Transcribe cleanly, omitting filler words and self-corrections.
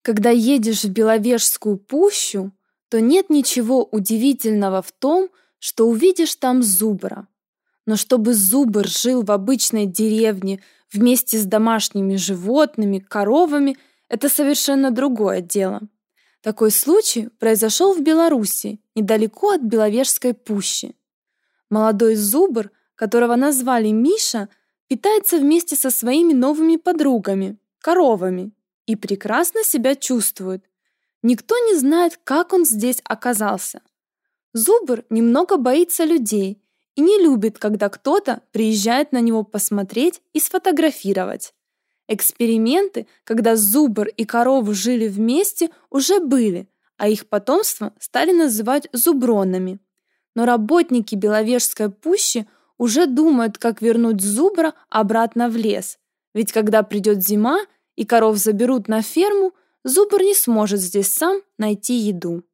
Когда едешь в Беловежскую пущу, то нет ничего удивительного в том, что увидишь там зубра. Но чтобы зубр жил в обычной деревне вместе с домашними животными, коровами, это совершенно другое дело. Такой случай произошел в Беларуси, недалеко от Беловежской пущи. Молодой зубр, которого назвали Миша, питается вместе со своими новыми подругами, коровами, и прекрасно себя чувствует. Никто не знает, как он здесь оказался. Зубр немного боится людей и не любит, когда кто-то приезжает на него посмотреть и сфотографировать. Эксперименты, когда зубр и корова жили вместе, уже были, а их потомство стали называть зубронами. Но работники Беловежской пущи уже думают, как вернуть зубра обратно в лес. Ведь когда придет зима и коров заберут на ферму, зубр не сможет здесь сам найти еду.